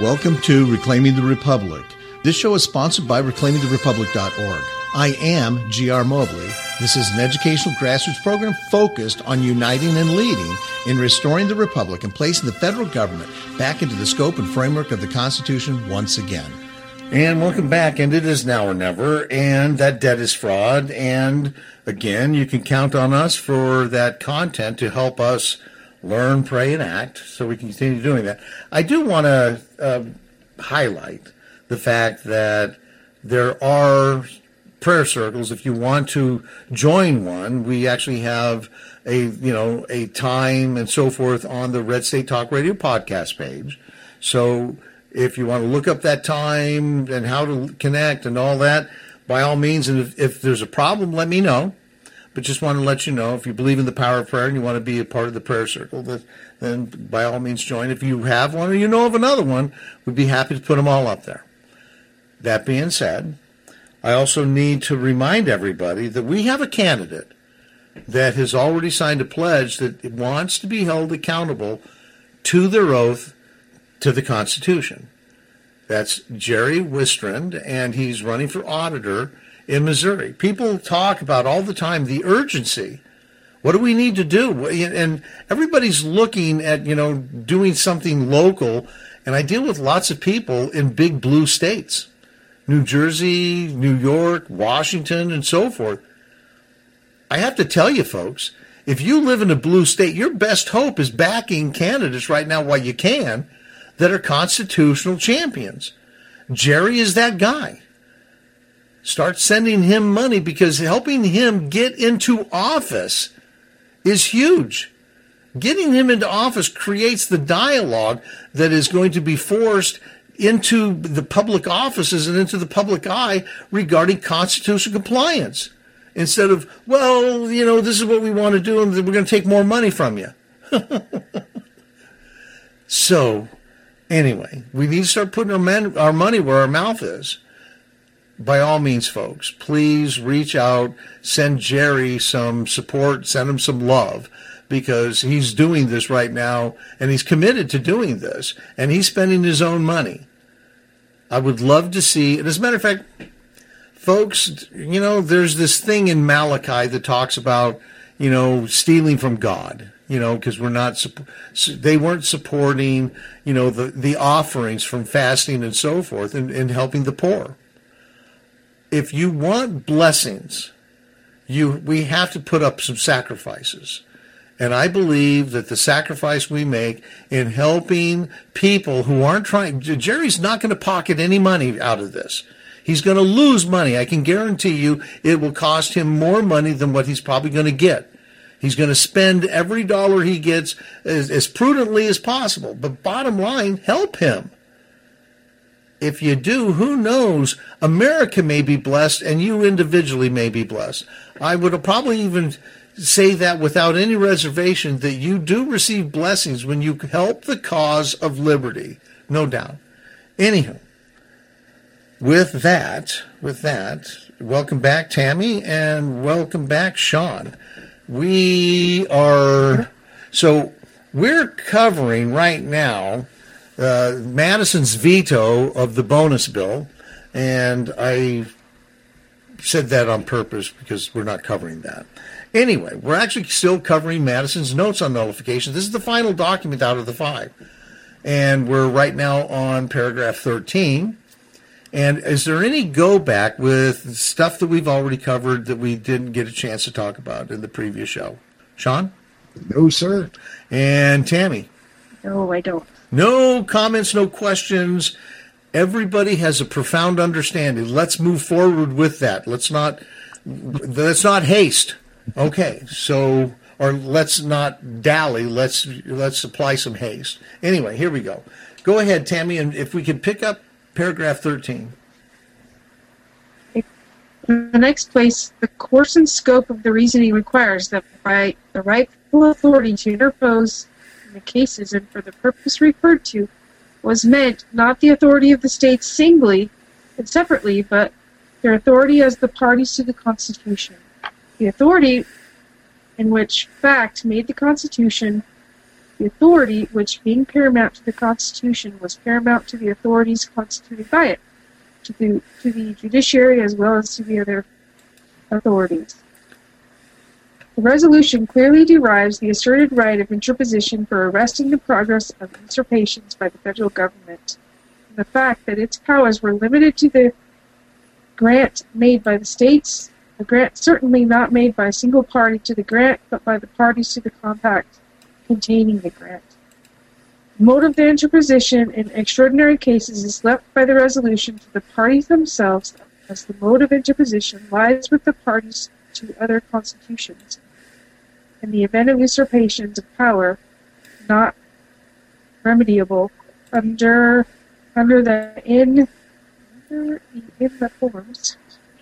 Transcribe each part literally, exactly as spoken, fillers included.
Welcome to Reclaiming the Republic. This show is sponsored by reclaiming the republic dot org. I am G R Mobley. This is an educational grassroots program focused on uniting and leading in restoring the republic and placing the federal government back into the scope and framework of the Constitution once again. And welcome back, and it is now or never, and that debt is fraud, and again, you can count on us for that content to help us learn, pray, and act, so we can continue doing that. I do want to uh, highlight the fact that there are prayer circles. If you want to join one, we actually have a, you know, a time and so forth on the Red State Talk Radio podcast page. So if you want to look up that time and how to connect and all that, by all means, and if, if there's a problem, let me know. But just want to let you know, if you believe in the power of prayer and you want to be a part of the prayer circle, that, then by all means join. If you have one or you know of another one, we'd be happy to put them all up there. That being said, I also need to remind everybody that we have a candidate that has already signed a pledge that wants to be held accountable to their oath to the Constitution. That's Jerry Wistrand, and he's running for auditor in Missouri. People talk about all the time the urgency. What do we need to do? And everybody's looking at, you know, doing something local. And I deal with lots of people in big blue states, New Jersey, New York, Washington, and so forth. I have to tell you, folks, if you live in a blue state, your best hope is backing candidates right now while you can that are constitutional champions. Jerry is that guy. Start sending him money, because helping him get into office is huge. Getting him into office creates the dialogue that is going to be forced into the public offices and into the public eye regarding constitutional compliance. Instead of, well, you know, this is what we want to do, and we're going to take more money from you. So, anyway, we need to start putting our, men, our money where our mouth is. By all means, folks, please reach out, send Jerry some support, send him some love, because he's doing this right now, and he's committed to doing this, and he's spending his own money. I would love to see, and as a matter of fact, folks, you know, there's this thing in Malachi that talks about, you know, stealing from God, you know, because we're not, they weren't supporting, you know, the, the offerings from fasting and so forth, and, and helping the poor. If you want blessings, you we have to put up some sacrifices. And I believe that the sacrifice we make in helping people who aren't trying, Jerry's not going to pocket any money out of this. He's going to lose money. I can guarantee you it will cost him more money than what he's probably going to get. He's going to spend every dollar he gets as, as prudently as possible. But bottom line, help him. If you do, who knows? America may be blessed, and you individually may be blessed. I would probably even say that without any reservation, that you do receive blessings when you help the cause of liberty. No doubt. Anyhow, with that, with that, welcome back, Tammy, and welcome back, Sean. We are, so we're covering right now Uh, Madison's veto of the bonus bill, and I said that on purpose because we're not covering that. Anyway, we're actually still covering Madison's notes on nullification. This is the final document out of the five, and we're right now on paragraph thirteen. And is there any go back with stuff that we've already covered that we didn't get a chance to talk about in the previous show? Sean? No, sir. And Tammy? No, I don't. No comments, no questions. Everybody has a profound understanding. Let's move forward with that. Let's not let's not haste. Okay, so or let's not dally. Let's let's apply some haste. Anyway, here we go. Go ahead, Tammy, and if we could pick up paragraph thirteen. In the next place, the course and scope of the reasoning requires that by the rightful authority to interpose in the cases and for the purpose referred to was meant not the authority of the states singly and separately, but their authority as the parties to the Constitution. The authority in which fact made the Constitution The authority, which being paramount to the Constitution, was paramount to the authorities constituted by it, to the, to the judiciary as well as to the other authorities. The resolution clearly derives the asserted right of interposition for arresting the progress of usurpations by the federal government, and the fact that its powers were limited to the grant made by the states, a grant certainly not made by a single party to the grant, but by the parties to the compact containing the grant. The mode of the interposition in extraordinary cases is left by the resolution to the parties themselves, as the mode of interposition lies with the parties to other constitutions. In the event of usurpations of power not remediable under under the in under in the forms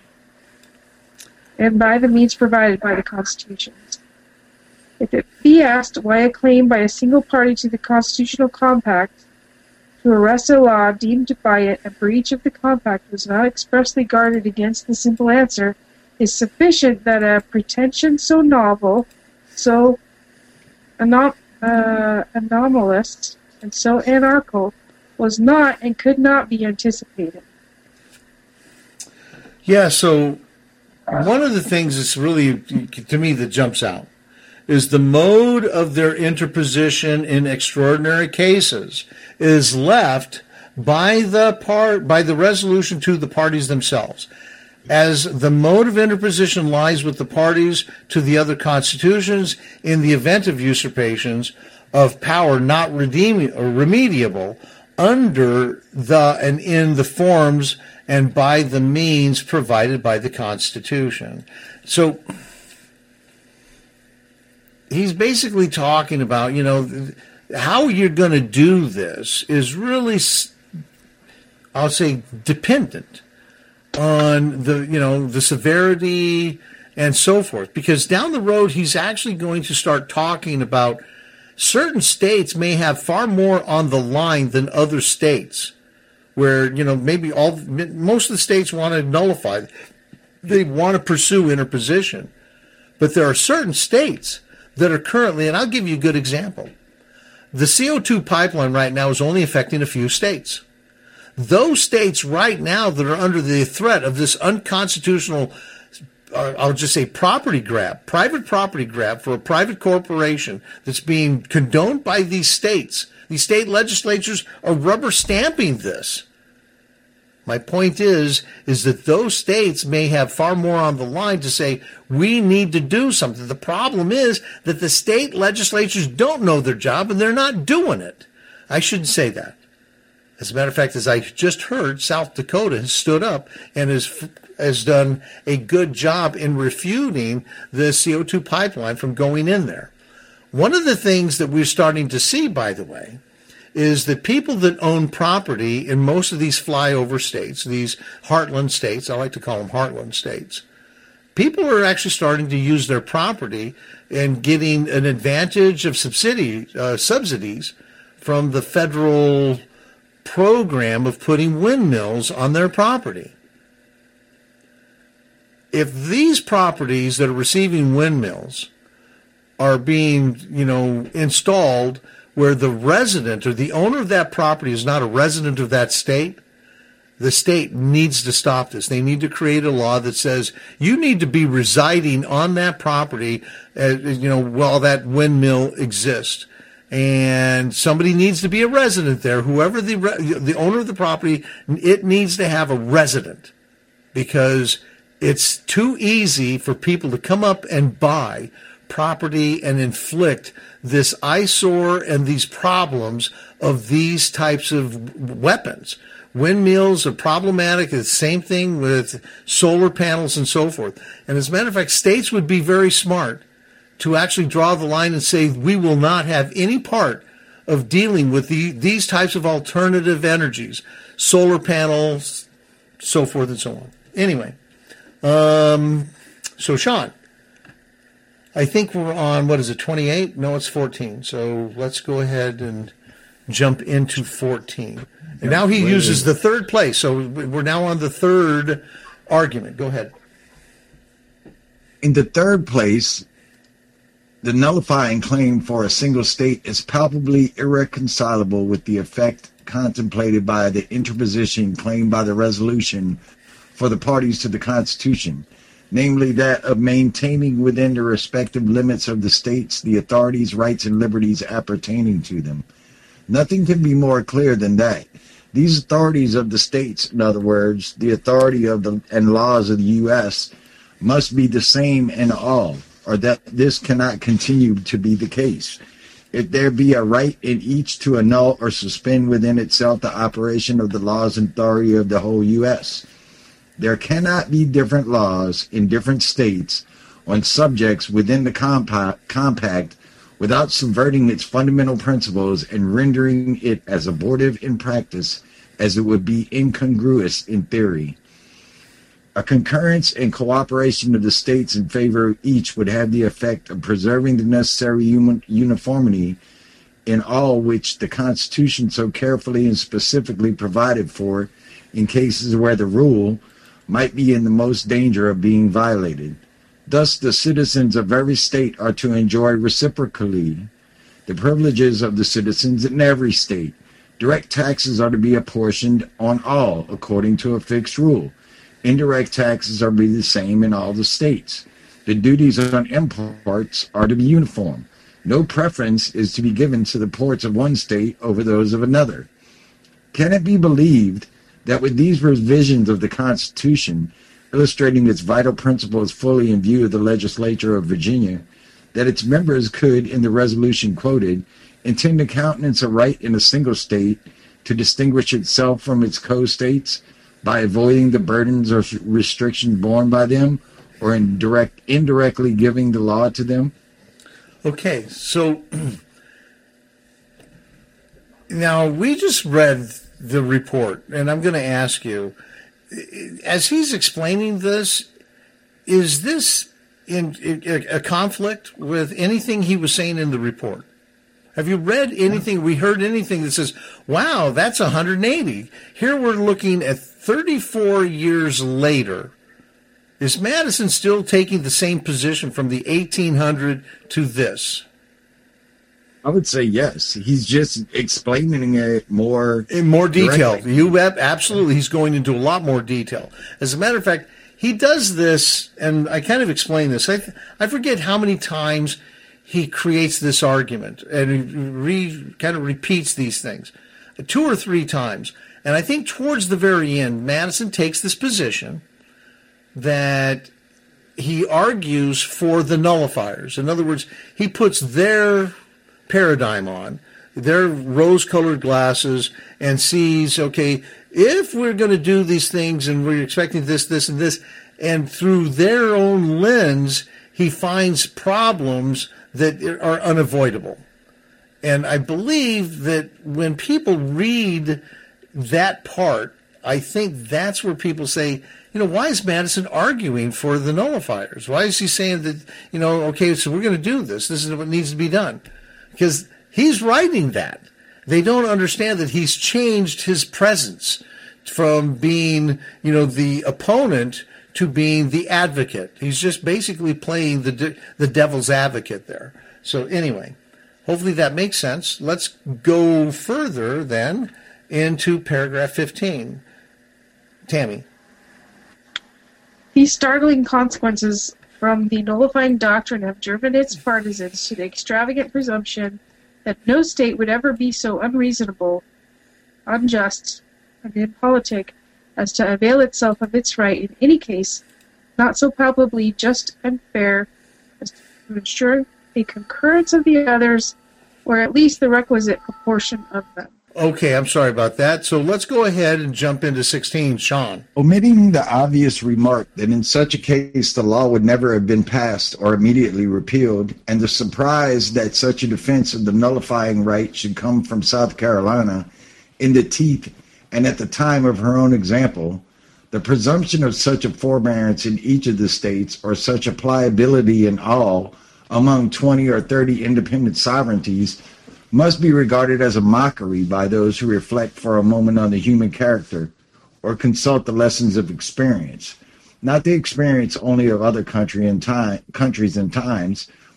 and by the means provided by the constitutions. If it be asked why a claim by a single party to the constitutional compact to arrest a law deemed by it a breach of the compact was not expressly guarded against, the simple answer is sufficient that a pretension so novel, so anom- uh, anomalous, and so anarchical was not and could not be anticipated. Yeah, so one of the things that's really, to me, that jumps out is the mode of their interposition in extraordinary cases is left by the part by the resolution to the parties themselves, as the mode of interposition lies with the parties to the other constitutions in the event of usurpations of power not redeeming or remediable under the and in the forms and by the means provided by the Constitution. So he's basically talking about, you know, how you're going to do this is really, I'll say, dependent on the, you know, the severity and so forth. Because down the road, he's actually going to start talking about certain states may have far more on the line than other states, where, you know, maybe all most of the states want to nullify, they want to pursue interposition. But there are certain states that are currently, and I'll give you a good example. The C O two pipeline right now is only affecting a few states. Those states right now that are under the threat of this unconstitutional, uh, I'll just say property grab, private property grab for a private corporation that's being condoned by these states. These state legislatures are rubber stamping this. My point is, is that those states may have far more on the line to say, we need to do something. The problem is that the state legislatures don't know their job and they're not doing it. I shouldn't say that. As a matter of fact, as I just heard, South Dakota has stood up and has, has done a good job in refuting the C O two pipeline from going in there. One of the things that we're starting to see, by the way, is that people that own property in most of these flyover states, these heartland states, I like to call them heartland states, people are actually starting to use their property and getting an advantage of subsidy, uh, subsidies from the federal program of putting windmills on their property. If these properties that are receiving windmills are being, you know, installed where the resident or the owner of that property is not a resident of that state, the state needs to stop this. They need to create a law that says you need to be residing on that property, uh, you know, while that windmill exists. And somebody needs to be a resident there. Whoever the the owner of the property, it needs to have a resident, because it's too easy for people to come up and buy property and inflict this eyesore and these problems of these types of weapons. Windmills are problematic. It's the same thing with solar panels and so forth. And as a matter of fact, states would be very smart to actually draw the line and say, we will not have any part of dealing with the, these types of alternative energies, solar panels, so forth and so on. Anyway, um, so Sean, I think we're on, what is it, twenty-eight? No, it's fourteen. So let's go ahead and jump into fourteen. And now he uses the third place. So we're now on the third argument. Go ahead. In the third place, The nullifying claim for a single state is palpably irreconcilable with the effect contemplated by the interposition claimed by the resolution for the parties to the Constitution, namely that of maintaining within the respective limits of the states the authorities, rights, and liberties appertaining to them. Nothing can be more clear than that. These authorities of the states, in other words, the authority of the and laws of the U S, must be the same in all, or that this cannot continue to be the case. If there be a right in each to annul or suspend within itself the operation of the laws and authority of the whole U S, there cannot be different laws in different states on subjects within the compact, compact without subverting its fundamental principles and rendering it as abortive in practice as it would be incongruous in theory. A concurrence and cooperation of the states in favor of each would have the effect of preserving the necessary human uniformity in all which the Constitution so carefully and specifically provided for in cases where the rule might be in the most danger of being violated. Thus, the citizens of every state are to enjoy reciprocally the privileges of the citizens in every state. Direct taxes are to be apportioned on all according to a fixed rule. Indirect taxes are to be the same in all the states. The duties on imports are to be uniform. No preference is to be given to the ports of one state over those of another. Can it be believed that with these revisions of the Constitution, illustrating its vital principles fully in view of the legislature of Virginia, that its members could, in the resolution quoted, intend to countenance a right in a single state to distinguish itself from its co-states by avoiding the burdens or restrictions borne by them, or indirect, indirectly giving the law to them? Okay, so now we just read the report, and I'm going to ask you, as he's explaining this, is this in, in a conflict with anything he was saying in the report? Have you read anything, we heard anything that says, wow, that's one hundred eighty. Here we're looking at thirty-four years later. Is Madison still taking the same position from the eighteen hundred to this? I would say yes. He's just explaining it more in more detail. Directly. You absolutely. He's going into a lot more detail. As a matter of fact, he does this, and I kind of explain this. I I forget how many times he creates this argument, and he re, kind of repeats these things two or three times. And I think towards the very end, Madison takes this position that he argues for the nullifiers. In other words, he puts their paradigm on, their rose-colored glasses, and sees, okay, if we're going to do these things and we're expecting this, this, and this, and through their own lens, he finds problems that are unavoidable. And I believe that when people read that part, I think that's where people say, you know, why is Madison arguing for the nullifiers? Why is he saying that, you know, okay, so we're going to do this. This is what needs to be done. Because he's writing that. They don't understand that he's changed his presence from being, you know, the opponent to being the advocate. He's just basically playing the de- the devil's advocate there. So anyway, hopefully that makes sense. Let's go further then into paragraph fifteen. Tammy. These startling consequences from the nullifying doctrine have driven its partisans to the extravagant presumption that no state would ever be so unreasonable, unjust, and impolitic as to avail itself of its right in any case, not so palpably just and fair as to ensure a concurrence of the others, or at least the requisite proportion of them. Okay, I'm sorry about that. So let's go ahead and jump into sixteen, Sean. Omitting the obvious remark that in such a case the law would never have been passed or immediately repealed, and the surprise that such a defense of the nullifying right should come from South Carolina in the teeth and at the time of her own example, the presumption of such a forbearance in each of the states, or such a pliability in all among twenty or thirty independent sovereignties, must be regarded as a mockery by those who reflect for a moment on the human character or consult the lessons of experience, not the experience only of other country and time, countries and times,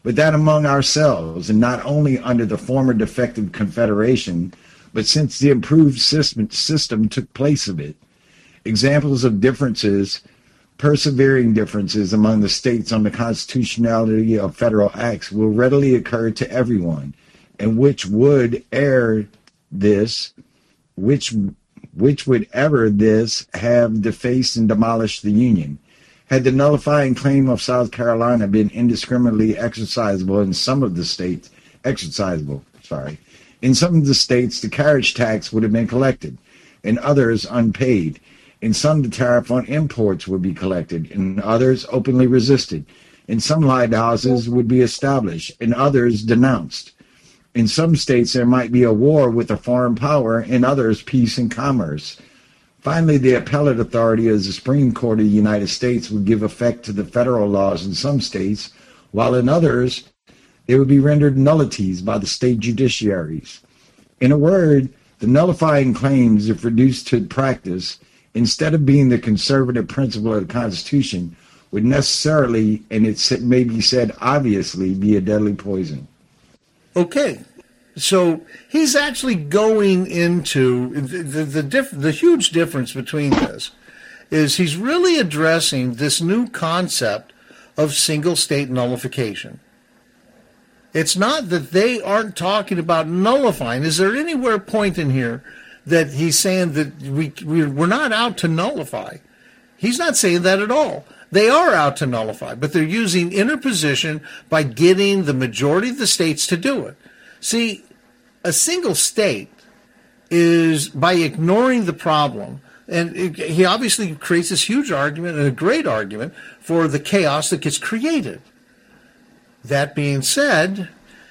but that among ourselves, and not only under the former defective Confederation, but since the improved system, system took place of it. Examples of differences, persevering differences among the states on the constitutionality of federal acts will readily occur to everyone, and which would err this, which which would ever this have defaced and demolished the Union. Had the nullifying claim of South Carolina been indiscriminately exercisable in some of the states, exercisable, sorry, in some of the states, the carriage tax would have been collected, in others unpaid. In some, the tariff on imports would be collected, in others openly resisted. In some, lighthouses would be established, in others denounced. In some states, there might be a war with a foreign power, in others, peace and commerce. Finally, the appellate authority of the Supreme Court of the United States would give effect to the federal laws in some states, while in others, they would be rendered nullities by the state judiciaries. In a word, the nullifying claims, if reduced to practice, instead of being the conservative principle of the Constitution, would necessarily, and it may be said obviously, be a deadly poison. Okay, so he's actually going into the the, the, diff, the huge difference between this is he's really addressing this new concept of single state nullification. It's not that they aren't talking about nullifying. Is there anywhere point in here that he's saying that we, we we're not out to nullify? He's not saying that at all. They are out to nullify, but they're using interposition by getting the majority of the states to do it. See, a single state is, by ignoring the problem, and it, he obviously creates this huge argument and a great argument for the chaos that gets created. That being said,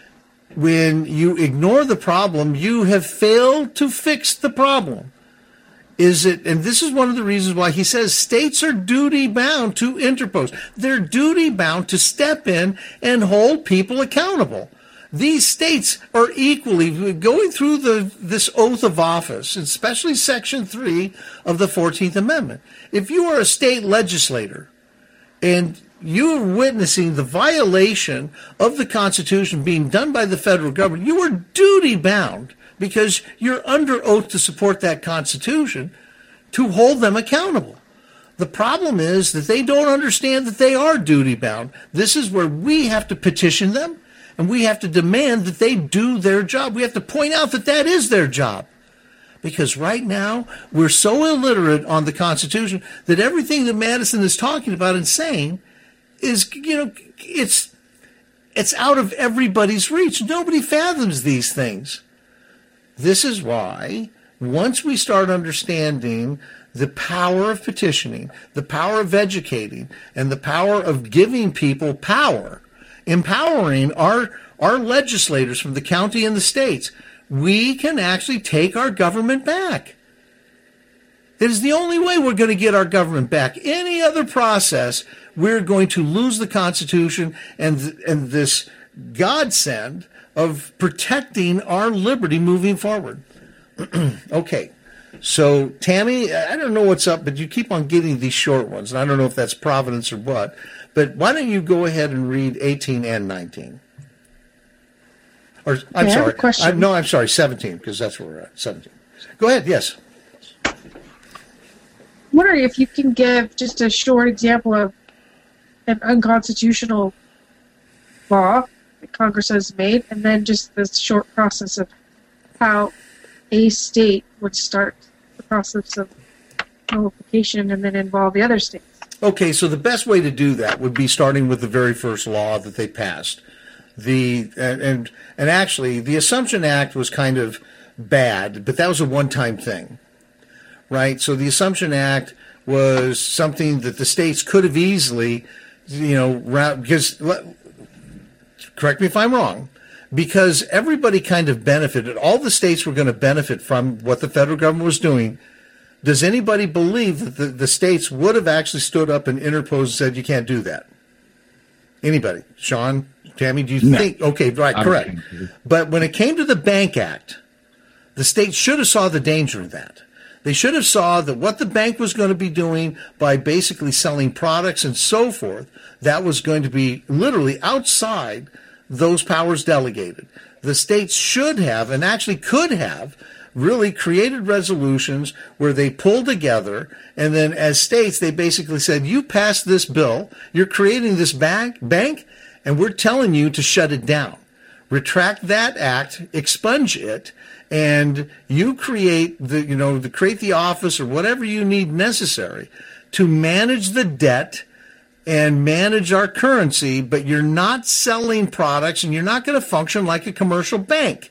when you ignore the problem, you have failed to fix the problem. Is it, and this is one of the reasons why he says states are duty bound to interpose. They're duty bound to step in and hold people accountable. These states are equally going through the this oath of office, especially Section three of the fourteenth Amendment. If you are a state legislator and you're witnessing the violation of the Constitution being done by the federal government, you are duty bound, because you're under oath to support that Constitution, to hold them accountable. The problem is that they don't understand that they are duty bound. This is where we have to petition them, and we have to demand that they do their job. We have to point out that that is their job. Because right now, we're so illiterate on the Constitution that everything that Madison is talking about and saying is, you know, it's it's out of everybody's reach. Nobody fathoms these things. This is why, once we start understanding the power of petitioning, the power of educating, and the power of giving people power, empowering our, our legislators from the county and the states, we can actually take our government back. It is the only way we're going to get our government back. Any other process, we're going to lose the Constitution and, and this godsend of protecting our liberty moving forward. Okay, so Tammy, I don't know what's up, but you keep on getting these short ones, and I don't know if that's Providence or what, but why don't you go ahead and read eighteen and nineteen? Or, I'm okay, sorry, question. I, no, I'm sorry, seventeen, because that's where we're at, seventeen. Go ahead, yes. I'm wondering if you can give just a short example of an unconstitutional law that Congress has made, and then just the short process of how a state would start the process of nullification and then involve the other states. Okay, so the best way to do that would be starting with the very first law that they passed. The and and, and actually, the Assumption Act was kind of bad, but that was a one-time thing, right? So the Assumption Act was something that the states could have easily, you know, because, correct me if I'm wrong, because everybody kind of benefited. All the states were going to benefit from what the federal government was doing. Does anybody believe that the, the states would have actually stood up and interposed and said, you can't do that? Anybody? Sean, Tammy, do you No. think? Okay, right, I'm correct. thinking. But when it came to the Bank Act, the states should have saw the danger of that. They should have saw that what the bank was going to be doing by basically selling products and so forth, that was going to be literally outside those powers delegated. The states should have, and actually could have, really created resolutions where they pulled together, and then as states, they basically said, you passed this bill, you're creating this bank, bank, and we're telling you to shut it down. Retract that act, expunge it, and you create the, you know, to create the office or whatever you need necessary to manage the debt and manage our currency, but you're not selling products and you're not going to function like a commercial bank.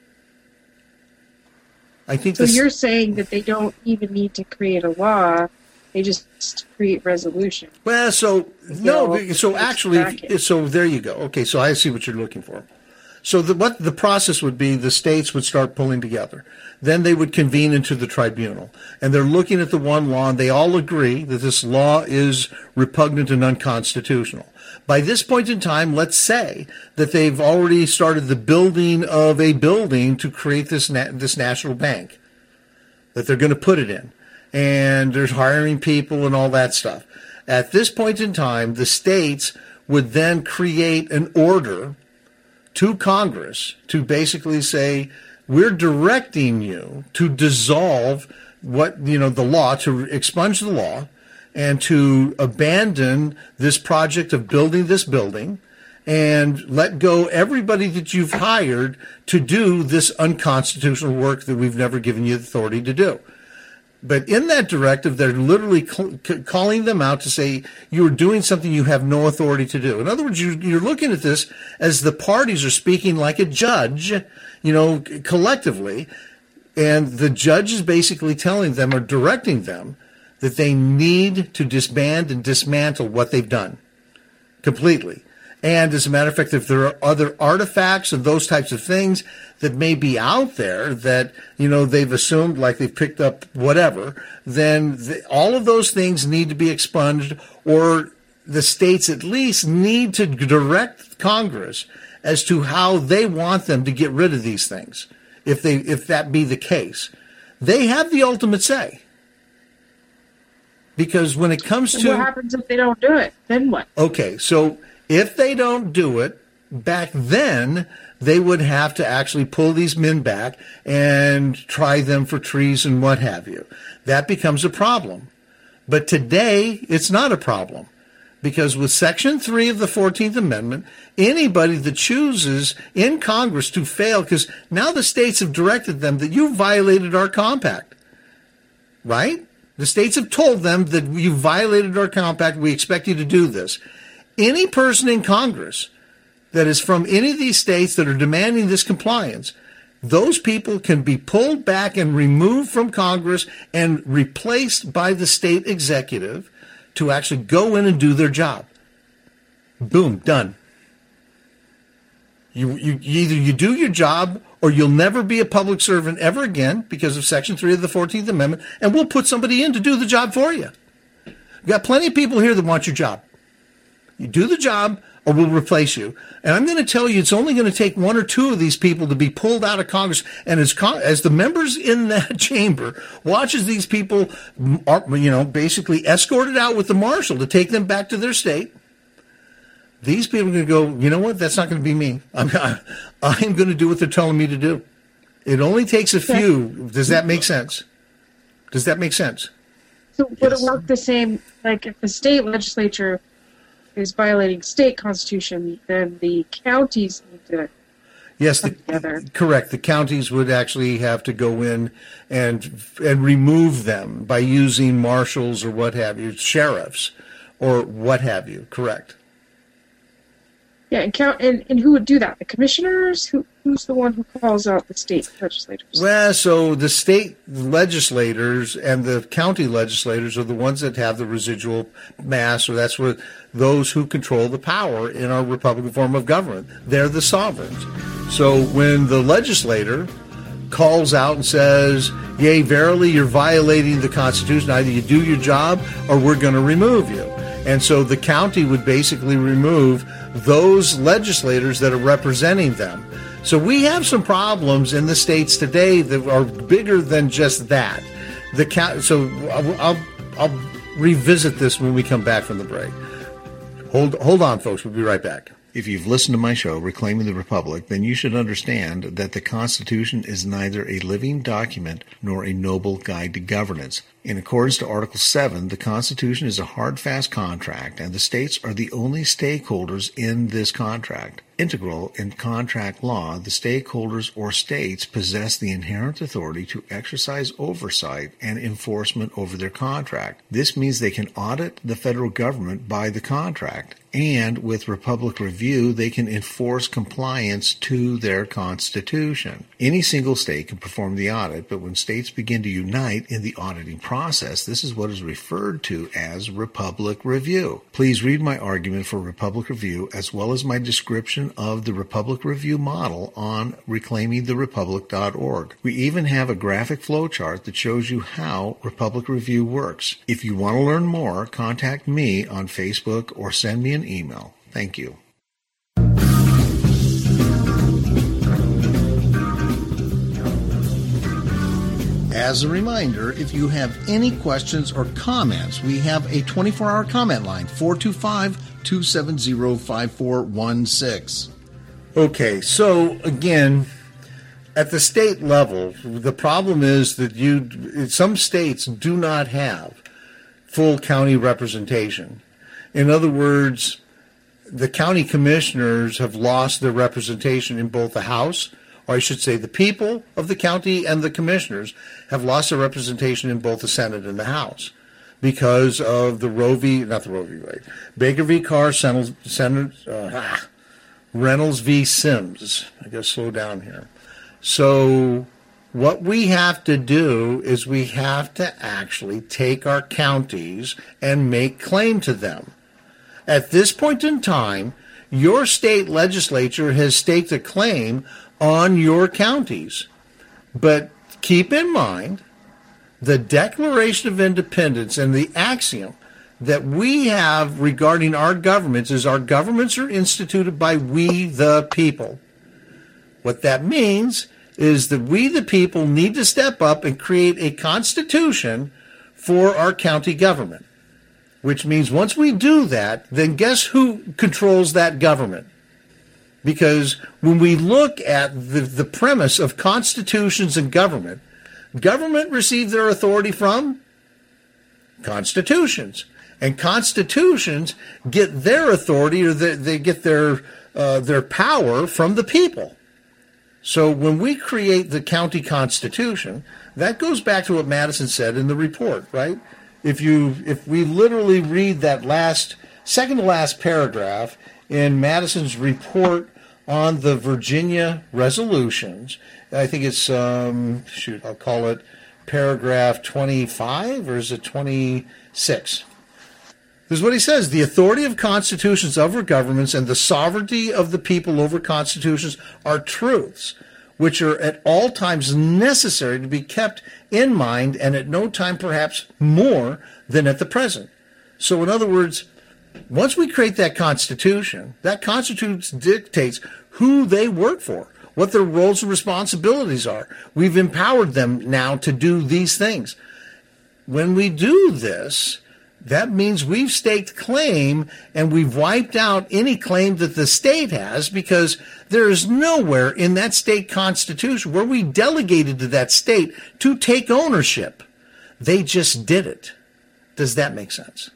I think so. This, you're saying that they don't even need to create a law; they just create resolution. Well, so no, know, so actually, bracket. so there you go. Okay, so I see what you're looking for. So the, what the process would be, the states would start pulling together. Then they would convene into the tribunal, and they're looking at the one law, and they all agree that this law is repugnant and unconstitutional. By this point in time, let's say that they've already started the building of a building to create this na- this national bank that they're going to put it in, and there's hiring people and all that stuff. At this point in time, the states would then create an order to Congress to basically say, we're directing you to dissolve what, you know, the law, to expunge the law, and to abandon this project of building this building and let go everybody that you've hired to do this unconstitutional work that we've never given you the authority to do. But in that directive, they're literally cl- calling them out to say, you're doing something you have no authority to do. In other words, you, you're looking at this as the parties are speaking like a judge, you know, collectively, and the judge is basically telling them or directing them that they need to disband and dismantle what they've done completely. And as a matter of fact, if there are other artifacts and those types of things that may be out there that, you know, they've assumed, like they've picked up whatever, then the, all of those things need to be expunged, or the states at least need to direct Congress as to how they want them to get rid of these things. If they, if that be the case, they have the ultimate say. Because when it comes And to... what happens if they don't do it? Then what? Okay, so if they don't do it, back then, they would have to actually pull these men back and try them for treason and what have you. That becomes a problem. But today, it's not a problem. Because with Section three of the fourteenth Amendment, anybody that chooses in Congress to fail, because now the states have directed them that you violated our compact, right? The states have told them that you violated our compact. We expect you to do this. Any person in Congress that is from any of these states that are demanding this compliance, those people can be pulled back and removed from Congress and replaced by the state executive to actually go in and do their job. Boom, done. You, you either you do your job or you'll never be a public servant ever again because of Section three of the fourteenth Amendment, and we'll put somebody in to do the job for you. We've got plenty of people here that want your job. You do the job or we'll replace you. And I'm going to tell you, it's only going to take one or two of these people to be pulled out of Congress. And as con- as the members in that chamber watches these people, you know, basically escorted out with the marshal to take them back to their state, these people are going to go, you know what, that's not going to be me. I'm, I'm going to do what they're telling me to do. It only takes a few. Does that make sense? Does that make sense? So would yes. it work the same, like if the state legislature is violating state constitution, then the counties need to yes, come the, together? Correct. The counties would actually have to go in and and remove them by using marshals or what have you, sheriffs or what have you. Correct. Yeah, and count and, and who would do that? The commissioners? Who who's the one who calls out the state legislators? Well, so the state legislators and the county legislators are the ones that have the residual mass, or that's where those who control the power in our Republican form of government. They're the sovereigns. So when the legislator calls out and says, yea, verily, you're violating the Constitution, either you do your job or we're going to remove you. And so the county would basically remove those legislators that are representing them. So we have some problems in the states today that are bigger than just that. the ca- so I'll, I'll I'll revisit this when we come back from the break. Hold hold on, folks. We'll be right back. If you've listened to my show, Reclaiming the Republic, then you should understand that the Constitution is neither a living document nor a noble guide to governance. In accordance to Article seven, the Constitution is a hard, fast contract, and the states are the only stakeholders in this contract. Integral in contract law, the stakeholders or states possess the inherent authority to exercise oversight and enforcement over their contract. This means they can audit the federal government by the contract, and with Republic Review, they can enforce compliance to their Constitution. Any single state can perform the audit, but when states begin to unite in the auditing process, this is what is referred to as Republic Review. Please read my argument for Republic Review as well as my description of the Republic Review model on reclaiming the republic dot org. We even have a graphic flowchart that shows you how Republic Review works. If you want to learn more, contact me on Facebook or send me an email. Thank you. As a reminder, if you have any questions or comments, we have a twenty-four hour comment line, four two five, two seven zero, five four one six. Okay, so again, at the state level, the problem is that you some states do not have full county representation. In other words, the county commissioners have lost their representation in both the House, or I should say the people of the county and the commissioners have lost their representation in both the Senate and the House because of the Roe v. not the Roe v. Wade, Baker v. Carr, Senate, Senate, uh, ah, Reynolds v. Sims. I gotta slow down here. So what we have to do is we have to actually take our counties and make claim to them. At this point in time, your state legislature has staked a claim on your counties. But keep in mind, the Declaration of Independence and the axiom that we have regarding our governments is our governments are instituted by we the people. What that means is that we the people need to step up and create a constitution for our county government. Which means once we do that, then guess who controls that government? Because when we look at the, the premise of constitutions and government, government receive their authority from constitutions. And constitutions get their authority or they, they get their uh, their power from the people. So when we create the county constitution, that goes back to what Madison said in the report, right? If you if we literally read that last second to last paragraph in Madison's report on the Virginia resolutions, I think it's um, shoot, I'll call it paragraph twenty-five, or is it twenty-six? This is what he says: the authority of constitutions over governments and the sovereignty of the people over constitutions are truths which are at all times necessary to be kept in mind, and at no time perhaps more than at the present. So in other words, once we create that Constitution, that Constitution dictates who they work for, what their roles and responsibilities are. We've empowered them now to do these things. When we do this, that means we've staked claim and we've wiped out any claim that the state has, because there is nowhere in that state constitution where we delegated to that state to take ownership. They just did it. Does that make sense?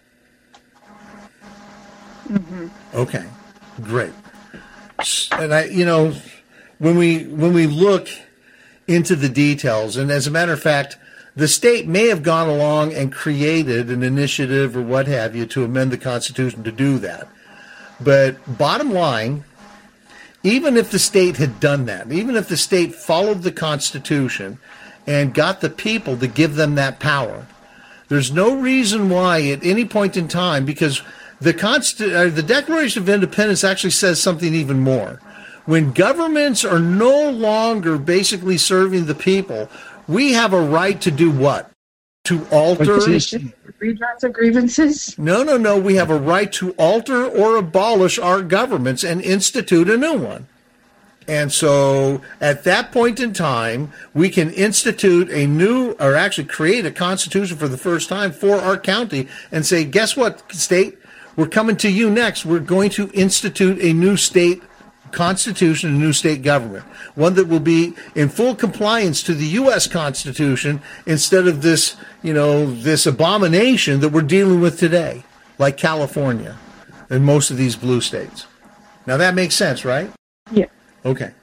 Mm-hmm. Okay, great. And I, you know, when we when we look into the details, and as a matter of fact, the state may have gone along and created an initiative or what have you to amend the Constitution to do that. But bottom line, even if the state had done that, even if the state followed the Constitution and got the people to give them that power, there's no reason why at any point in time, because the Consti- uh, the Declaration of Independence actually says something even more. When governments are no longer basically serving the people, we have a right to do what? To alter? Redress of grievances? No, no, no. We have a right to alter or abolish our governments and institute a new one. And so at that point in time, we can institute a new, or actually create a constitution for the first time for our county and say, guess what, state? We're coming to you next. We're going to institute a new state constitution, a new state government, one that will be in full compliance to the U S Constitution instead of this, you know, this abomination that we're dealing with today, like California and most of these blue states. Now that makes sense, right? Yeah. Okay.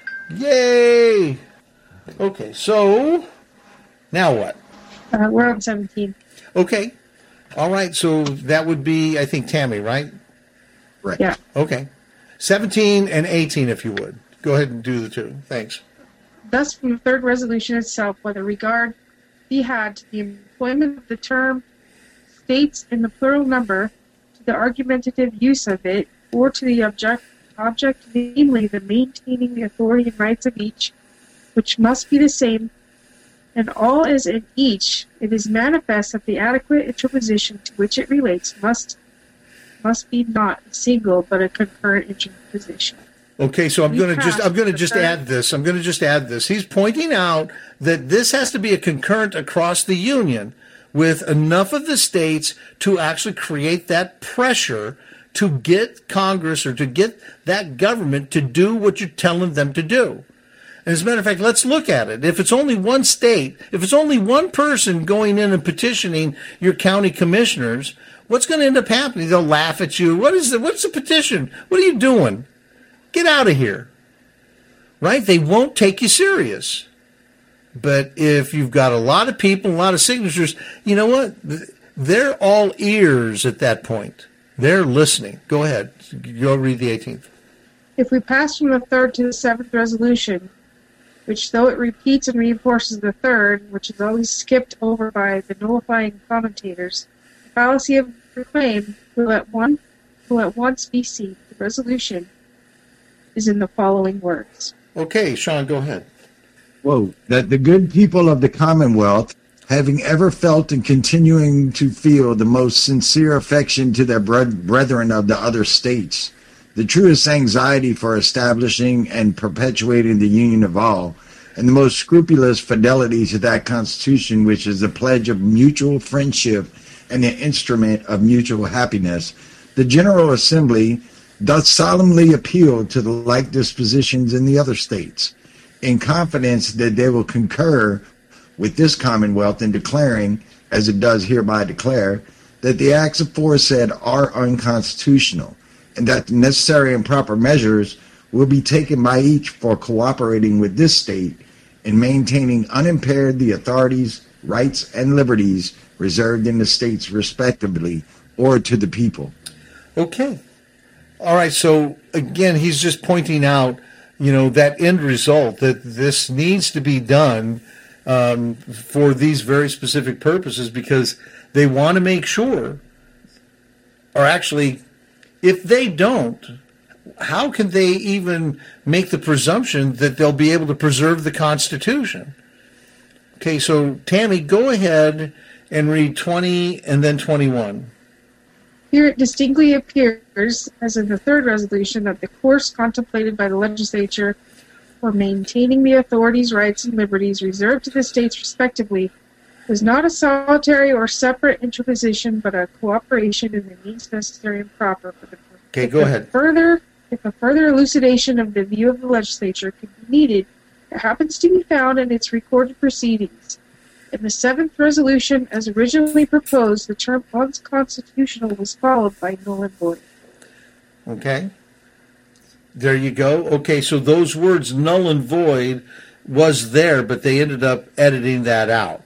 Yay! Okay, so now what? Uh, we're on seventeen. Okay. All right, so that would be, I think, Tammy, right? Right. Yeah. Okay. seventeen and eighteen, if you would. Go ahead and do the two. Thanks. Thus, from the third resolution itself, whether regard be had to the employment of the term states in the plural number, to the argumentative use of it, or to the object, object, namely the maintaining the authority and rights of each, which must be the same, and all is in each, it is manifest that the adequate interposition to which it relates must must be not a single but a concurrent interposition. Okay, so I'm We going to just passed I'm going to the just third- add this. I'm going to just add this. He's pointing out that this has to be a concurrent across the union with enough of the states to actually create that pressure to get Congress or to get that government to do what you're telling them to do. And as a matter of fact, let's look at it. If it's only one state, if it's only one person going in and petitioning your county commissioners, what's going to end up happening? They'll laugh at you. What is the, what's the petition? What are you doing? Get out of here. Right? They won't take you serious. But if you've got a lot of people, a lot of signatures, you know what? They're all ears at that point. They're listening. Go ahead. Go read the eighteenth. If we pass from the third to the seventh resolution, which though it repeats and reinforces the third, which is always skipped over by the nullifying commentators, the fallacy of the claim will at, one, will at once be seen. The resolution is in the following words. Okay, Sean, go ahead. Whoa, that the good people of the Commonwealth, having ever felt and continuing to feel the most sincere affection to their brethren of the other states, the truest anxiety for establishing and perpetuating the union of all, and the most scrupulous fidelity to that Constitution which is the pledge of mutual friendship and the instrument of mutual happiness, the General Assembly doth solemnly appeal to the like dispositions in the other states, in confidence that they will concur with this Commonwealth in declaring, as it does hereby declare, that the acts aforesaid are unconstitutional, and that the necessary and proper measures will be taken by each for cooperating with this state in maintaining unimpaired the authorities, rights, and liberties reserved in the states respectively, or to the people. Okay. All right, so again, he's just pointing out, you know, that end result, that this needs to be done um, for these very specific purposes because they want to make sure, or actually, if they don't, how can they even make the presumption that they'll be able to preserve the Constitution? Okay, so Tammy, go ahead and read twenty and then twenty-one. Here it distinctly appears, as in the third resolution, that the course contemplated by the legislature for maintaining the authorities, rights, and liberties reserved to the states respectively was not a solitary or separate interposition, but a cooperation in the means necessary and proper for the purpose. Okay, go ahead. Further, if a further elucidation of the view of the legislature could be needed, it happens to be found in its recorded proceedings. In the seventh resolution, as originally proposed, the term unconstitutional was followed by null and void. Okay. There you go. Okay, so those words null and void was there, but they ended up editing that out.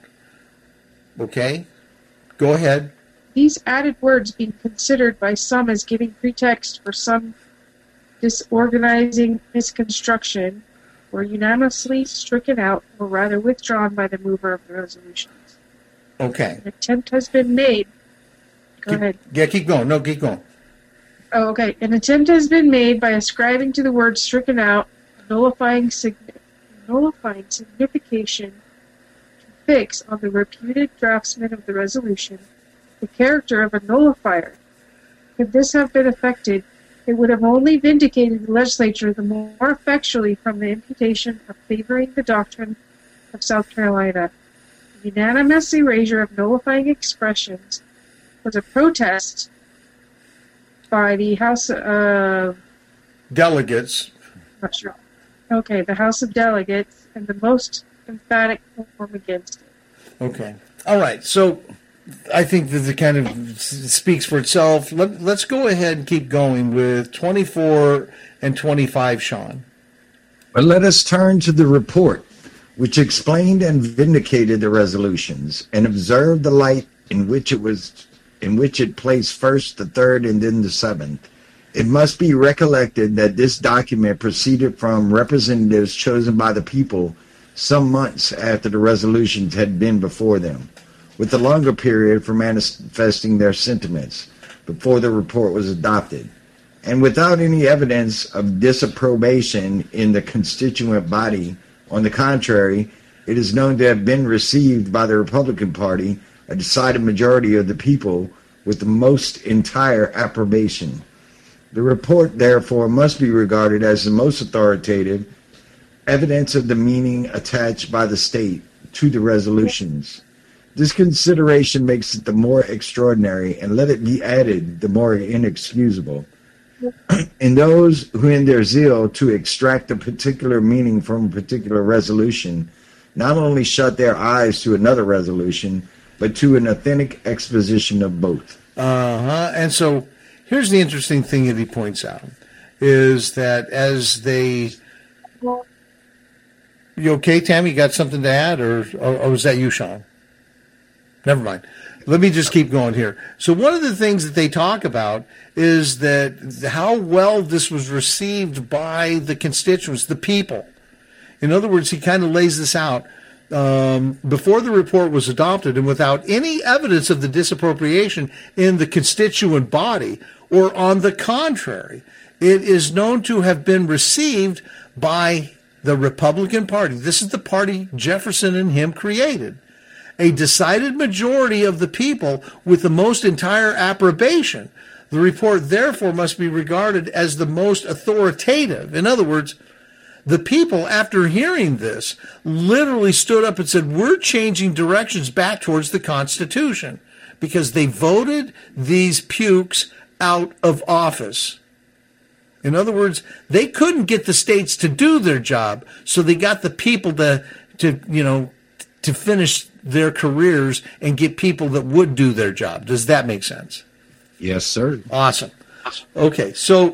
Okay? Go ahead. These added words being considered by some as giving pretext for some disorganizing misconstruction were unanimously stricken out, or rather withdrawn by the mover of the resolutions. Okay. An attempt has been made. Go keep, ahead. Yeah, keep going. No, keep going. Oh, okay. An attempt has been made by ascribing to the word stricken out nullifying, signi- nullifying signification to fix on the reputed draftsman of the resolution the character of a nullifier. Could this have been effected It would have only vindicated the legislature the more effectually from the imputation of favoring the doctrine of South Carolina. The unanimous erasure of nullifying expressions was a protest by the House of... Delegates. Not sure. Okay, the House of Delegates, and the most emphatic form against it. Okay. All right. So I think that it kind of speaks for itself. Let, let's go ahead and keep going with twenty-four and twenty-five, Sean. But let us turn to the report, which explained and vindicated the resolutions, and observed the light in which it was, in which it placed first the third and then the seventh. It must be recollected that this document proceeded from representatives chosen by the people some months after the resolutions had been before them, with a longer period for manifesting their sentiments before the report was adopted, and without any evidence of disapprobation in the constituent body. On the contrary, it is known to have been received by the Republican Party, a decided majority of the people, with the most entire approbation. The report, therefore, must be regarded as the most authoritative evidence of the meaning attached by the state to the resolutions. This consideration makes it the more extraordinary, and let it be added, the more inexcusable. And those who in their zeal to extract a particular meaning from a particular resolution not only shut their eyes to another resolution, but to an authentic exposition of both. Uh-huh. And so here's the interesting thing that he points out, is that as they... You okay, Tammy? You got something to add, or, or, or was that you, Sean? Never mind. Let me just keep going here. So one of the things that they talk about is that how well this was received by the constituents, the people. In other words, he kind of lays this out. Um, before the report was adopted and without any evidence of the disappropriation in the constituent body, or on the contrary, it is known to have been received by the Republican Party. This is the party Jefferson and him created. A decided majority of the people with the most entire approbation. The report, therefore, must be regarded as the most authoritative. In other words, the people, after hearing this, literally stood up and said, we're changing directions back towards the Constitution, because they voted these pukes out of office. In other words, they couldn't get the states to do their job, so they got the people to, to you know, to finish their careers and get people that would do their job. Does that make sense? Yes, sir. Awesome. Okay, so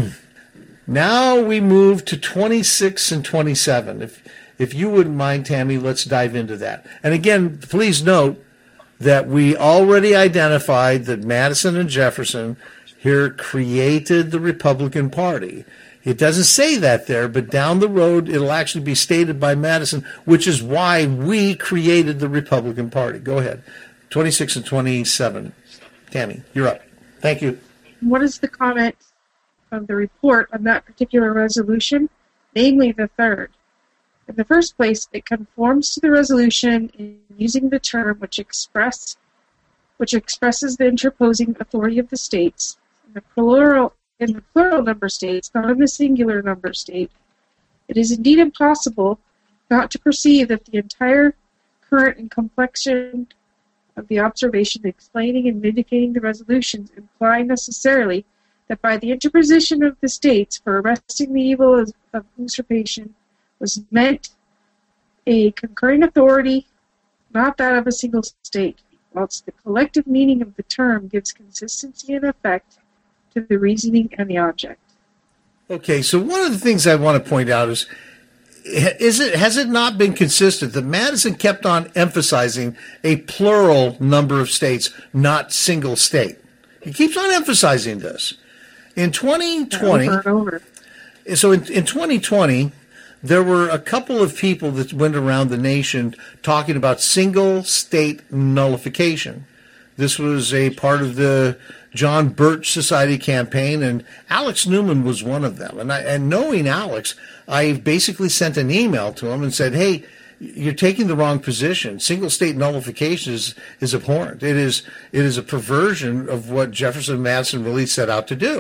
now we move to twenty-six and twenty-seven. If if you wouldn't mind, Tammy, let's dive into that. And again, please note that we already identified that Madison and Jefferson here created the Republican Party. It doesn't say that there, but down the road it'll actually be stated by Madison, which is why we created the Republican Party. Go ahead. twenty-six and twenty-seven. Tammy, you're up. Thank you. What is the comment of the report on that particular resolution, namely the third? In the first place, it conforms to the resolution in using the term which express, which expresses the interposing authority of the states. In the plural, in the plural number states, not in the singular number state. It is indeed impossible not to perceive that the entire current and complexion of the observation explaining and vindicating the resolutions imply necessarily that by the interposition of the states for arresting the evil of, of usurpation was meant a concurring authority, not that of a single state, whilst the collective meaning of the term gives consistency and effect to the reasoning and the object. Okay, so one of the things I want to point out is, is it has it not been consistent that Madison kept on emphasizing a plural number of states, not single state? He keeps on emphasizing this. In twenty twenty, over and over. So in, in twenty twenty, there were a couple of people that went around the nation talking about single state nullification. This was a part of the John Birch Society campaign, and Alex Newman was one of them. And, I, and knowing Alex, I basically sent an email to him and said, hey, you're taking the wrong position. Single state nullification is, is abhorrent. It is, it is a perversion of what Jefferson and Madison really set out to do.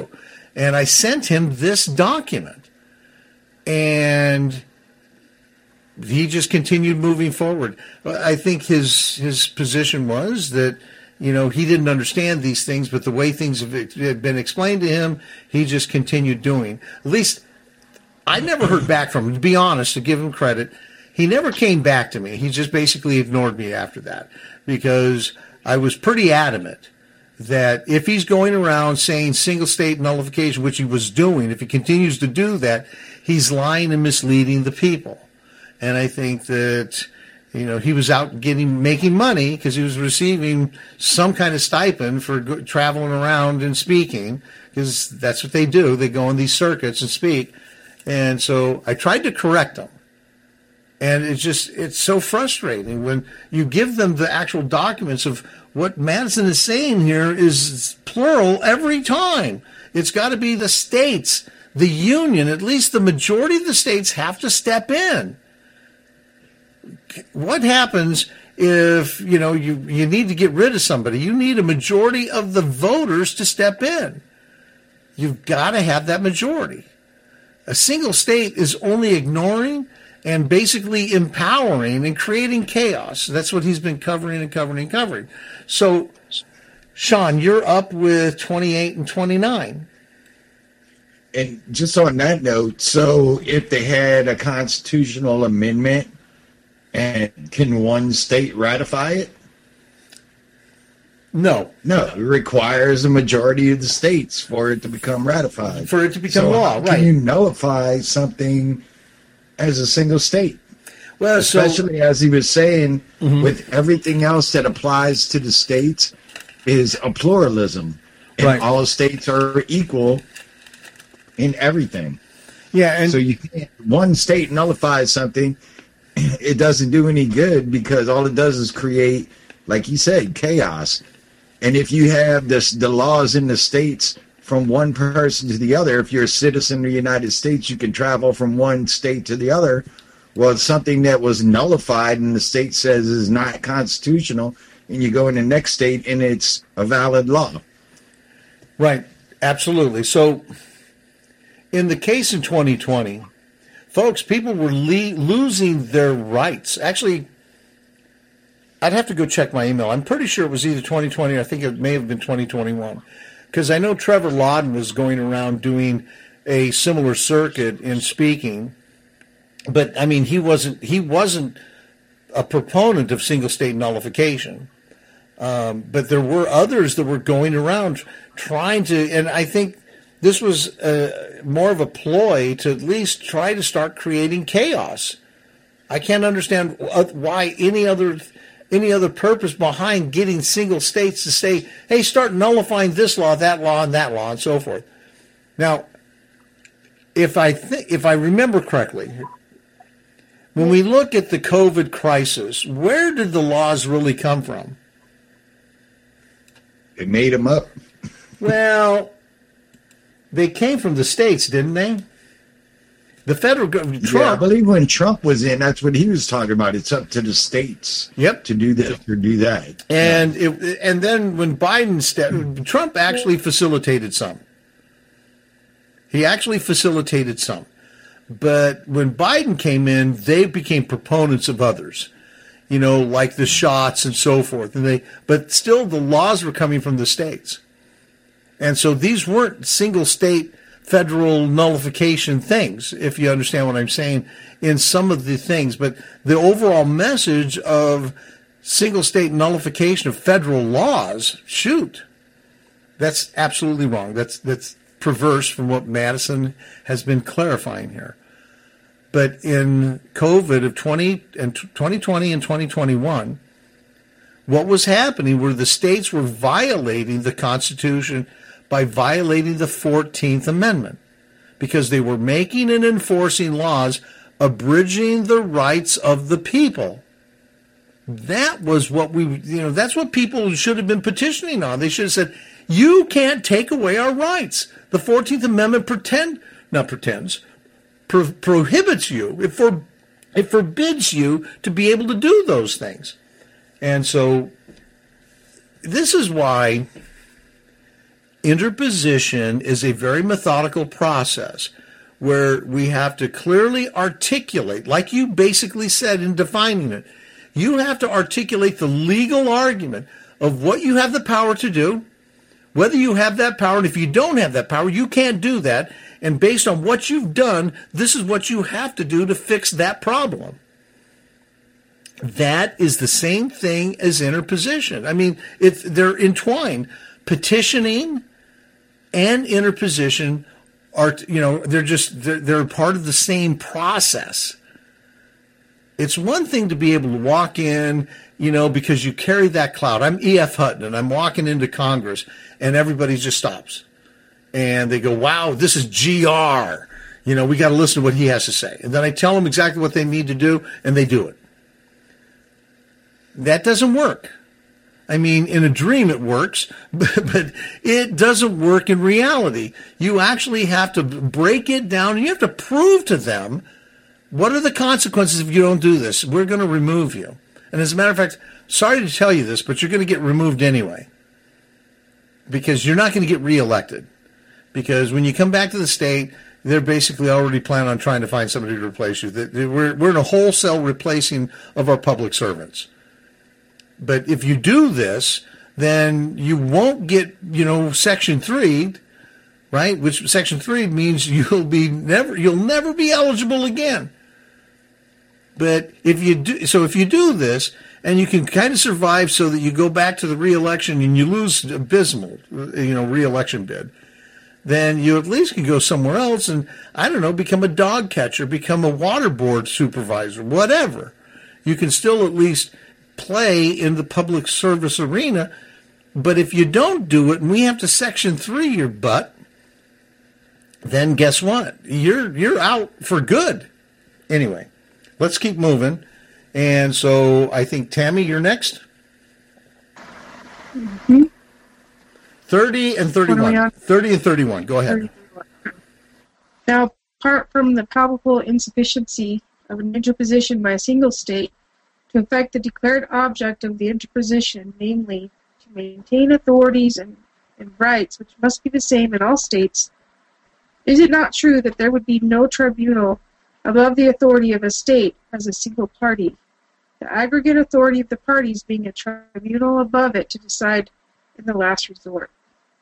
And I sent him this document. And he just continued moving forward. I think his his position was that, you know, he didn't understand these things, but the way things have been explained to him, he just continued doing. At least I never heard back from him, to be honest, to give him credit. He never came back to me. He just basically ignored me after that, because I was pretty adamant that if he's going around saying single state nullification, which he was doing, if he continues to do that, he's lying and misleading the people. And I think that, you know, he was out getting, making money because he was receiving some kind of stipend for go, traveling around and speaking, because that's what they do. They go on these circuits and speak. And so I tried to correct him. And it's just, it's so frustrating when you give them the actual documents of what Madison is saying here is plural every time. It's got to be the states, the union, at least the majority of the states have to step in. What happens if, you know, you, you need to get rid of somebody? You need a majority of the voters to step in. You've got to have that majority. A single state is only ignoring and basically empowering and creating chaos. That's what he's been covering and covering and covering. So, Sean, you're up with twenty-eight and twenty-nine. And just on that note, so if they had a constitutional amendment, and can one state ratify it? No. No, it requires a majority of the states for it to become ratified. For it to become so law, how right. Can you nullify something as a single state? Well, especially so, as he was saying, mm-hmm. with everything else that applies to the states is a pluralism. And right. all states are equal in everything. Yeah, and so you can't, one state nullifies something, it doesn't do any good, because all it does is create, like you said, chaos. And if you have this, the laws in the states from one person to the other, if you're a citizen of the United States, you can travel from one state to the other. Well, it's something that was nullified and the state says is not constitutional, and you go in the next state and it's a valid law. Right, absolutely. So in the case in twenty twenty, folks, people were le- losing their rights. Actually, I'd have to go check my email. I'm pretty sure it was either twenty twenty or I think it may have been twenty twenty-one. Because I know Trevor Lawton was going around doing a similar circuit in speaking. But, I mean, he wasn't he wasn't a proponent of single-state nullification. Um, but there were others that were going around trying to, and I think this was uh, more of a ploy to at least try to start creating chaos. I can't understand why any other any other purpose behind getting single states to say, hey, start nullifying this law, that law, and that law, and so forth. Now, if I th- if I remember correctly, when we look at the COVID crisis, where did the laws really come from? They made them up. Well, they came from the states, didn't they? The federal government, Trump. Yeah, I believe when Trump was in, that's what he was talking about. It's up to the states yep. to do this or do that. And yeah. it, and then when Biden stepped, Trump actually facilitated some. He actually facilitated some. But when Biden came in, they became proponents of others, you know, like the shots and so forth. And they, but still, the laws were coming from the states. And so these weren't single state federal nullification things, if you understand what I'm saying, in some of the things. But the overall message of single state nullification of federal laws, shoot, that's absolutely wrong. That's that's perverse from what Madison has been clarifying here. But in COVID of twenty and twenty twenty and twenty twenty-one, what was happening were the states were violating the Constitution by violating the fourteenth Amendment, because they were making and enforcing laws abridging the rights of the people. That was what we, you know, that's what people should have been petitioning on. They should have said, you can't take away our rights. The fourteenth Amendment pretend, not pretends, pro- prohibits you. It, for, it forbids you to be able to do those things. And so this is why interposition is a very methodical process where we have to clearly articulate, like you basically said in defining it, you have to articulate the legal argument of what you have the power to do, whether you have that power, and if you don't have that power, you can't do that. And based on what you've done, this is what you have to do to fix that problem. That is the same thing as interposition. I mean, if they're entwined, petitioning and interposition are, you know, they're just, they're, they're part of the same process. It's one thing to be able to walk in, you know, because you carry that clout. I'm E F Hutton, and I'm walking into Congress, and everybody just stops. And they go, wow, this is G R. You know, we got to listen to what he has to say. And then I tell them exactly what they need to do, and they do it. That doesn't work. I mean, in a dream it works, but, but it doesn't work in reality. You actually have to break it down, and you have to prove to them, what are the consequences if you don't do this? We're going to remove you. And as a matter of fact, sorry to tell you this, but you're going to get removed anyway, because you're not going to get reelected. Because when you come back to the state, they're basically already planning on trying to find somebody to replace you. We're, we're in a wholesale replacing of our public servants. But if you do this, then you won't get, you know, Section three, right? Which Section three means you'll be never, you'll never be eligible again. But if you do, so if you do this, and you can kind of survive so that you go back to the re-election and you lose abysmal, you know, re-election bid, then you at least can go somewhere else and, I don't know, become a dog catcher, become a water board supervisor, whatever. You can still at least play in the public service arena. But if you don't do it and we have to Section three your butt, then guess what? You're you're out for good. Anyway, let's keep moving. And so I think, Tammy, you're next. Mm-hmm. thirty and thirty-one. thirty and thirty-one. Go ahead. Now, apart from the palpable insufficiency of an interposition by a single state to effect the declared object of the interposition, namely, to maintain authorities and, and rights which must be the same in all states, is it not true that there would be no tribunal above the authority of a state as a single party, the aggregate authority of the parties being a tribunal above it to decide in the last resort?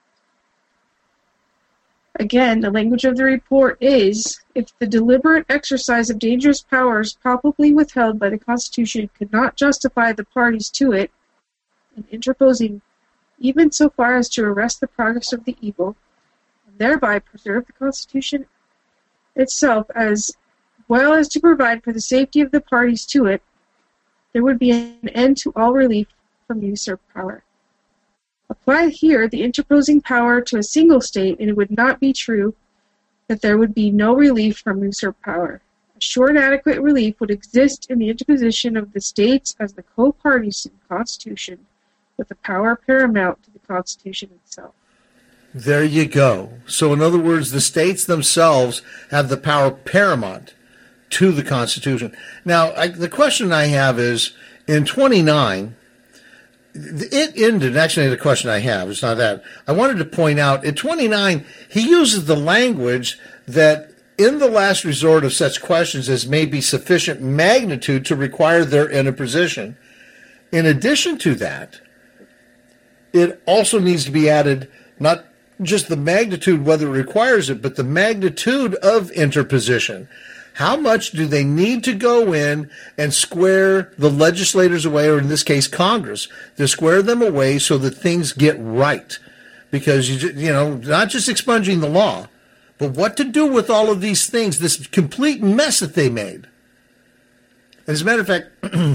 Again, the language of the report is, if the deliberate exercise of dangerous powers palpably withheld by the Constitution could not justify the parties to it in interposing even so far as to arrest the progress of the evil, and thereby preserve the Constitution itself as well as to provide for the safety of the parties to it, there would be an end to all relief from usurped power. Apply here the interposing power to a single state, and it would not be true that there would be no relief from usurped power. A sure and adequate relief would exist in the interposition of the states as the co-parties to the Constitution, with the power paramount to the Constitution itself. There you go. So in other words, the states themselves have the power paramount to the Constitution. Now, I, the question I have is, in twenty-nine, it ended, actually the question I have, it's not that. I wanted to point out, in twenty-nine, he uses the language that in the last resort of such questions as may be sufficient magnitude to require their interposition. In addition to that, it also needs to be added not just the magnitude, whether it requires it, but the magnitude of interposition. How much do they need to go in and square the legislators away, or in this case, Congress, to square them away so that things get right? Because, you you know, not just expunging the law, but what to do with all of these things, this complete mess that they made. And as a matter of fact,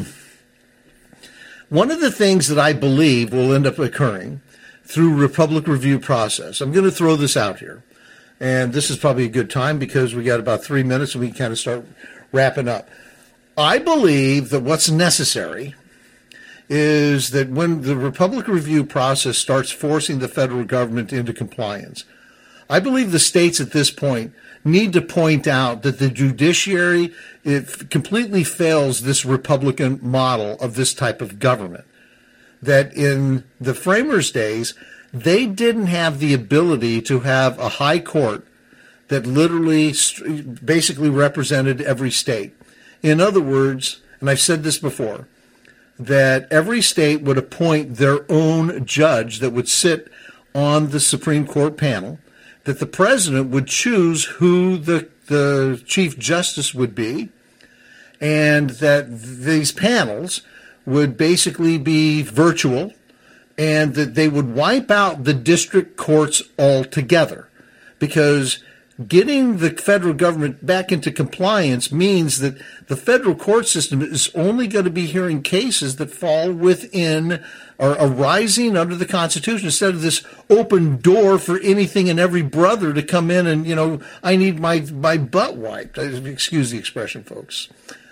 one of the things that I believe will end up occurring through Republic review process, I'm going to throw this out here. And this is probably a good time because we got about three minutes and we can kind of start wrapping up. I believe that what's necessary is that when the Republic review process starts forcing the federal government into compliance, I believe the states at this point need to point out that the judiciary it completely fails this Republican model of this type of government. That in the framers' days, they didn't have the ability to have a high court that literally basically represented every state. In other words, and I've said this before, that every state would appoint their own judge that would sit on the Supreme Court panel, that the president would choose who the, the Chief Justice would be, and that these panels would basically be virtual, and that they would wipe out the district courts altogether, because getting the federal government back into compliance means that the federal court system is only going to be hearing cases that fall within or arising under the Constitution, instead of this open door for anything and every brother to come in and, you know, I need my, my butt wiped. Excuse the expression, folks.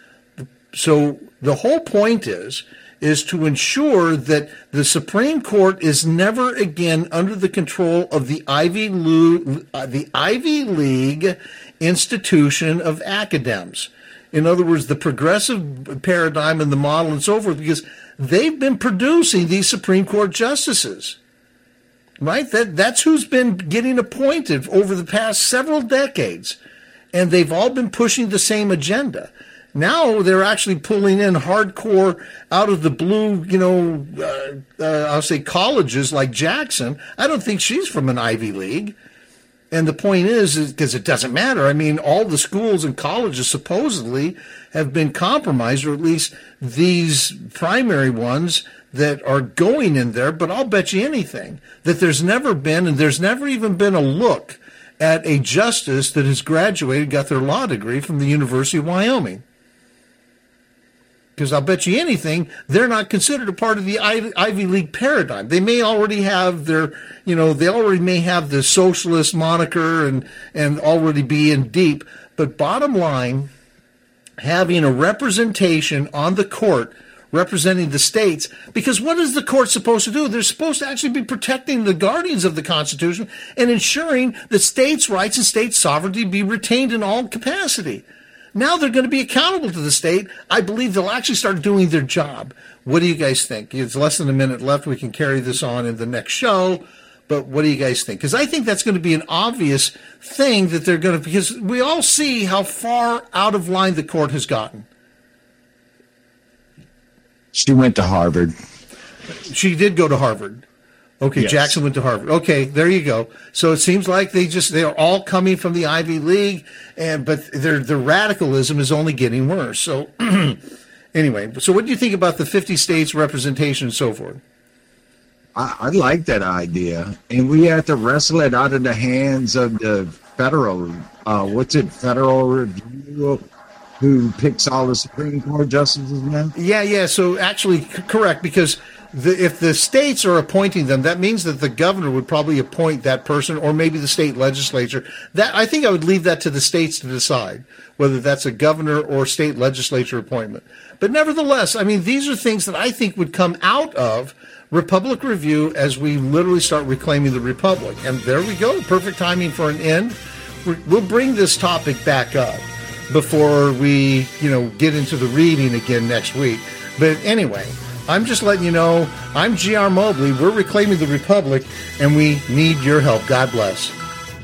So the whole point is, is to ensure that the Supreme Court is never again under the control of the Ivy League, uh, the Ivy League institution of academics. In other words, the progressive paradigm and the model and so forth, because they've been producing these Supreme Court justices, right? That that's who's been getting appointed over the past several decades, and they've all been pushing the same agenda. Now they're actually pulling in hardcore out of the blue, you know, uh, uh, I'll say colleges like Jackson. I don't think she's from an Ivy League. And the point is, is because it doesn't matter. I mean, all the schools and colleges supposedly have been compromised, or at least these primary ones that are going in there. But I'll bet you anything that there's never been, and there's never even been a look at a justice that has graduated, got their law degree from the University of Wyoming. Because I'll bet you anything, they're not considered a part of the Ivy League paradigm. They may already have their, you know, they already may have the socialist moniker and, and already be in deep. But bottom line, having a representation on the court representing the states, because what is the court supposed to do? They're supposed to actually be protecting the guardians of the Constitution and ensuring that states' rights and state sovereignty be retained in all capacity. Now they're going to be accountable to the state. I believe they'll actually start doing their job. What do you guys think? It's less than a minute left. We can carry this on in the next show. But what do you guys think? Because I think that's going to be an obvious thing that they're going to, because we all see how far out of line the court has gotten. She went to Harvard. She did go to Harvard. Okay, yes. Jackson went to Harvard. Okay, there you go. So it seems like they just, they are all coming from the Ivy League, and but their their radicalism is only getting worse. So anyway, so what do you think about the fifty states representation and so forth? I, I like that idea, and we have to wrestle it out of the hands of the federal, uh, what's it, Federal Review, who picks all the Supreme Court justices now? Yeah, yeah, so actually c- correct, because The, if the states are appointing them, that means that the governor would probably appoint that person, or maybe the state legislature. That I think I would leave that to the states to decide whether that's a governor or state legislature appointment. But nevertheless, I mean, these are things that I think would come out of Republic Review as we literally start reclaiming the Republic. And there we go, perfect timing for an end. We're, we'll bring this topic back up before we, you know, get into the reading again next week. But anyway, I'm just letting you know, I'm G R Mobley. We're reclaiming the Republic, and we need your help. God bless.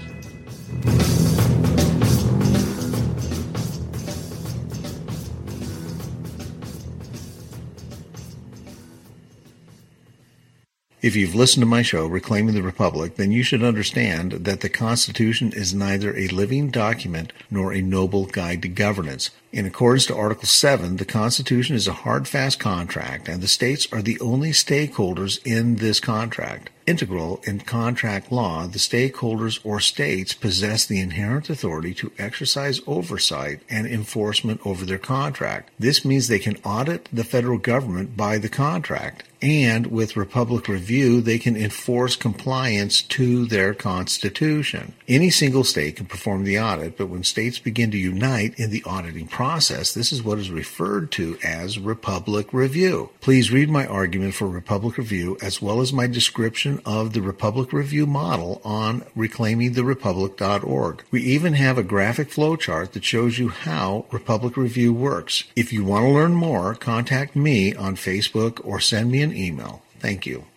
If you've listened to my show, Reclaiming the Republic, then you should understand that the Constitution is neither a living document nor a noble guide to governance. In accordance to Article seven, the Constitution is a hard, fast contract, and the states are the only stakeholders in this contract. Integral in contract law, the stakeholders or states possess the inherent authority to exercise oversight and enforcement over their contract. This means they can audit the federal government by the contract, and with Republic Review, they can enforce compliance to their Constitution. Any single state can perform the audit, but when states begin to unite in the auditing process, this is what is referred to as Republic Review. Please read my argument for Republic Review as well as my description of the Republic Review model on reclaiming the republic dot org. We even have a graphic flowchart that shows you how Republic Review works. If you want to learn more, contact me on Facebook or send me an email. Thank you.